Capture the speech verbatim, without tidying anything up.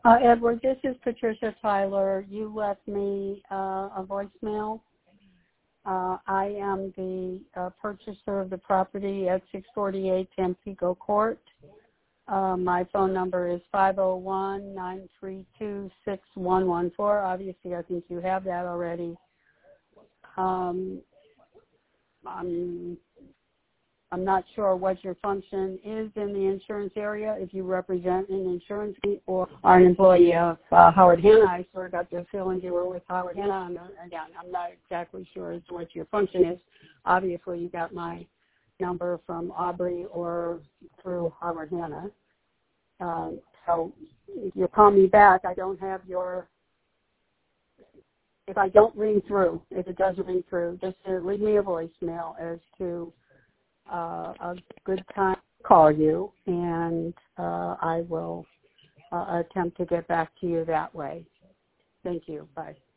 Uh, Edward, this is Patricia Tyler. You left me uh, a voicemail. Uh, I am the uh, purchaser of the property at six forty-eight Tampico Court. Uh, my phone number is five oh one, nine three two, six one one four. Obviously, I think you have that already. Um, I'm, I'm not sure what your function is in the insurance area, if you represent an insurance or are an employee of uh, Howard Hanna. I sort of got the feeling you were with Howard Hanna. I'm not, again, I'm not exactly sure as to what your function is. Obviously, you got my number from Aubrey or through Howard Hanna. Um, so if you call me back, I don't have your, if I don't ring through, if it doesn't ring through, just uh, leave me a voicemail as to uh, a good time to call you, and uh, I will uh, attempt to get back to you that way. Thank you. Bye.